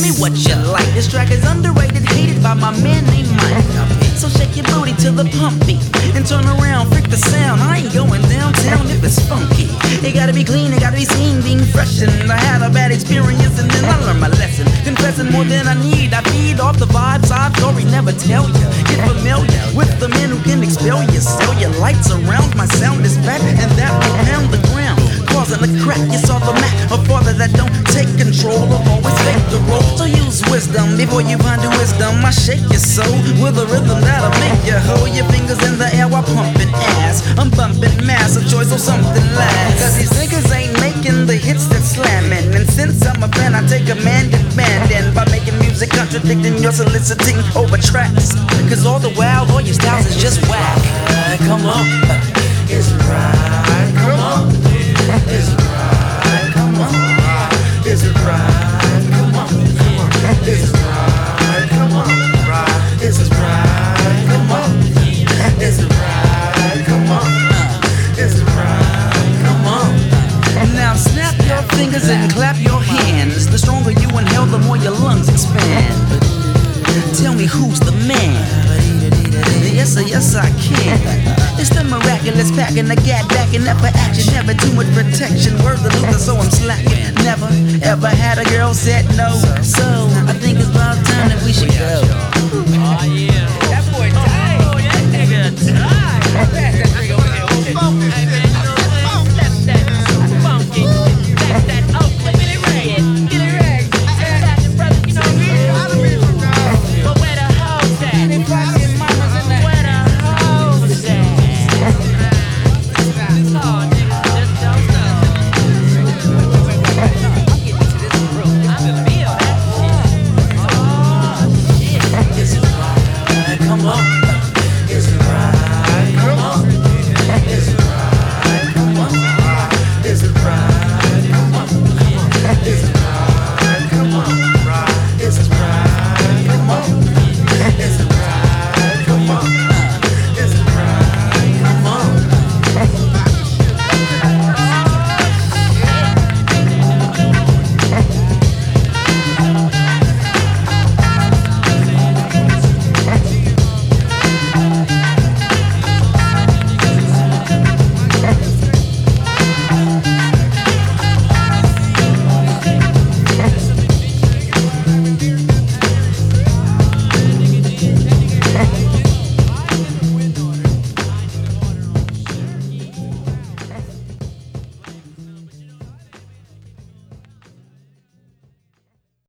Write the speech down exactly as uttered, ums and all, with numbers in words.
me what you like. This track is underrated, hated by my man named Mike. So shake your booty to the pump beat and turn around, freak the sound. I ain't going downtown if it's funky. It gotta be clean, it gotta be seen, being freshened. I had a bad experience and then I learned my lesson. Confessing more than I need, I feed off the vibes I've story never tell you. Get familiar with the men who can expel you. Sell your lights around, my sound is back, and that will pound the ground, causing a crack. You saw the map, a father that don't take control of always take the role. So use wisdom before you ponder wisdom. I shake your soul with a rhythm that'll make you hold your fingers in the air while pumping ass. I'm bumping mass, a choice of something last. Cause these niggas ain't making the hits that slamming. And since I'm a fan, I take a man demanding by making music contradicting your soliciting over tracks. Cause all the while, all your styles is just whack. Come on, it's right, come on. Is it right? Come on. Is it right? Come on. Is it right? Come on. Is it right? Come on. Is it right? Come on. Is it right? Come on. Now snap your fingers and clap your hands. The stronger you inhale, the more your lungs expand. Tell me who's the man? Yes sir, yes I can. It's the miraculous packing, the gat backing up for action. Never too much protection, word the Luther, so I'm slacking. Never ever had a girl said no, so I think it's about time that we should go. Oh yeah, that boy tight. Oh, that nigga tight. Pass that drink over here.